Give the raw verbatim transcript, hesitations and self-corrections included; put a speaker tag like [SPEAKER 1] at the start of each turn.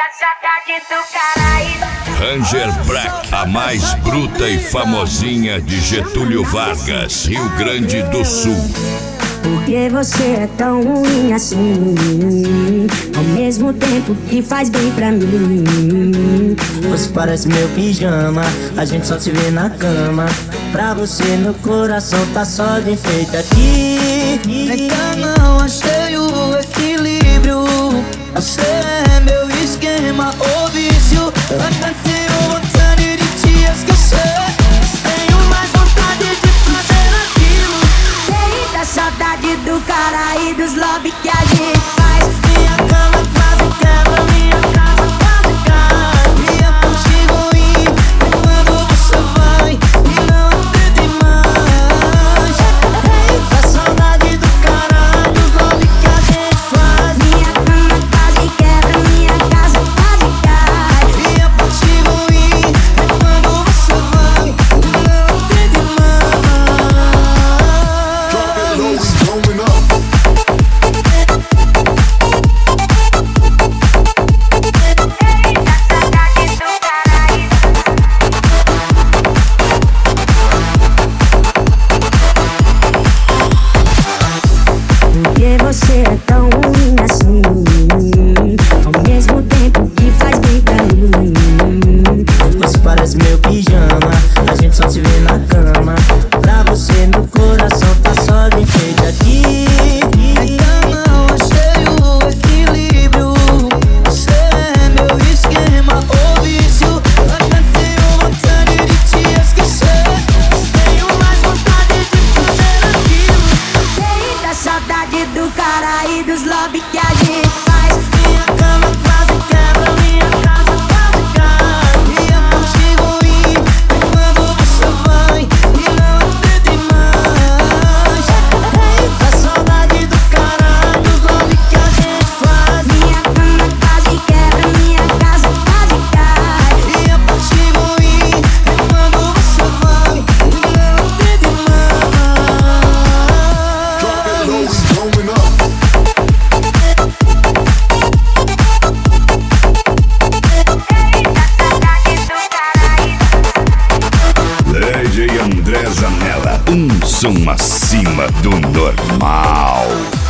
[SPEAKER 1] saudade do Caraíba.
[SPEAKER 2] Ranger Black, a mais bruta e famosinha de Getúlio Vargas, Rio Grande do Sul.
[SPEAKER 3] Por que você é tão ruim assim? Ao mesmo tempo que faz bem pra mim.
[SPEAKER 4] Você parece meu pijama, a gente só se vê na cama. Pra você meu coração tá só de enfeite aqui.
[SPEAKER 5] Ainda não achei o equilíbrio. Você é meu esquema, o vício. Ainda tenho vontade de te esquecer. Tenho mais vontade de fazer aquilo.
[SPEAKER 3] Eita, saudade do cara e dos lobby que a gente faz.
[SPEAKER 5] Minha cama quase quebra, minha casa quase cai. E eu consigo ir quando você vai e não acredito mais. Eita, saudade do cara e dos lobby que a gente faz.
[SPEAKER 3] Minha cama quase quebra, minha casa quase cai.
[SPEAKER 5] E eu consigo ir quando você vai e não acredito mais.
[SPEAKER 6] Drop it low, we going up.
[SPEAKER 3] Por que você é tão ruim assim? Ao mesmo tempo que faz bem pra mim.
[SPEAKER 4] Você parece meu pijama, a gente só se vê na cama. Pra você meu coração tá só de enfeite aqui.
[SPEAKER 5] Ainda não achei o equilíbrio. Você é meu esquema, o vício. Ainda tenho vontade de te esquecer. Tenho mais vontade de fazer aquilo.
[SPEAKER 3] Eita, saudade do cara e dos lobby que a gente faz.
[SPEAKER 5] Minha cama quase quebra, minha casa quase cai. E eu consigo ir quando você vai e não acredito mais. Eita, saudade do caralho, dos love que a gente faz.
[SPEAKER 3] Minha cama quase quebra, minha casa quase cai.
[SPEAKER 5] E eu consigo ir quando você vai e não acredito mais.
[SPEAKER 6] Drop it low, we going up.
[SPEAKER 2] Lady André Zanella, um som acima do normal.